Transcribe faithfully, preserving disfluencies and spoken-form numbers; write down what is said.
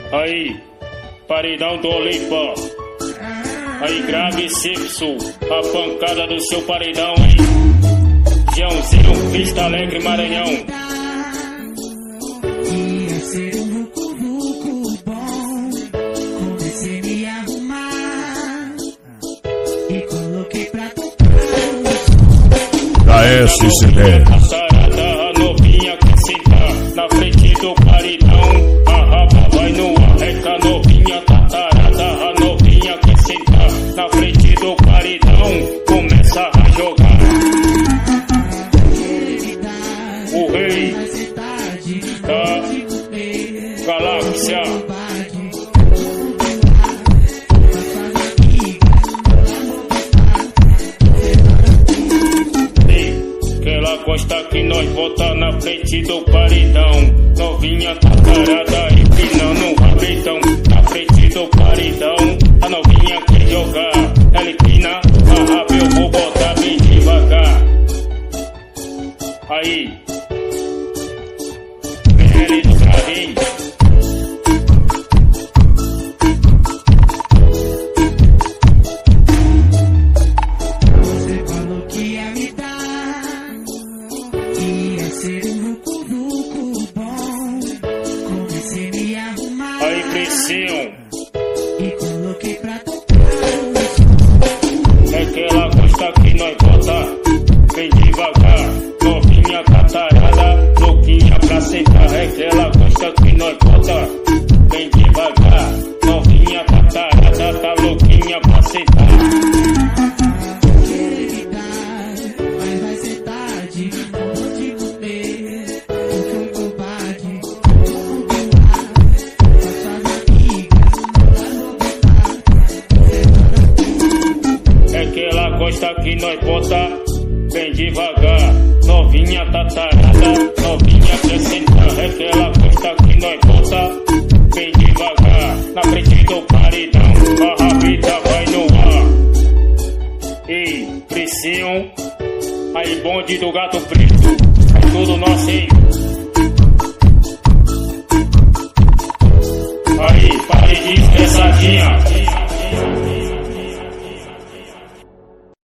Aí, paredão do Olimpa. Aí, grave Simpson, a pancada do seu paredão, hein? Joãozinho, Vista Alegre, Maranhão. Ia ser um vucu-vucu bom. Comecei a me arrumar e coloquei pra tocar. Da S C D. A sarada, a novinha quer sentar na frente do paredão. A raba vai no ar, é que a novinha tá tarada. A novinha quer sentar na frente do paredão. Começa a jogar. O rei da galáxia. Ei, que ela gosta que nós bota na frente do paredão. Novinha tá parada empinando o rabetão. Na frente do paredão, a novinha quer jogar. Ela empina a raba, eu vou botar bem devagar. Aí, ele do carrinho. Você falou que ia me dar, ia ser um vucu-vucu bom. Comecei a me arrumar Aí, Priscila, e coloquei pra tocar. é que ela gosta que nós bota bem devagar. Novinha catarada, louquinha pra sentar. É que ela gosta que nós bota bem devagar. Novinha catarada, tá louquinha pra sentar. Mas vai ser tarde, não vou te comer. Eu fui covarde, É que ela gosta que nós bota bem devagar. Novinha tá tarada, novinha quer sentar. É que ela gosta que nós bota bem devagar. Na frente do paredão, a rabita vai no ar. Ei, Priscila, aí bonde do gato preto.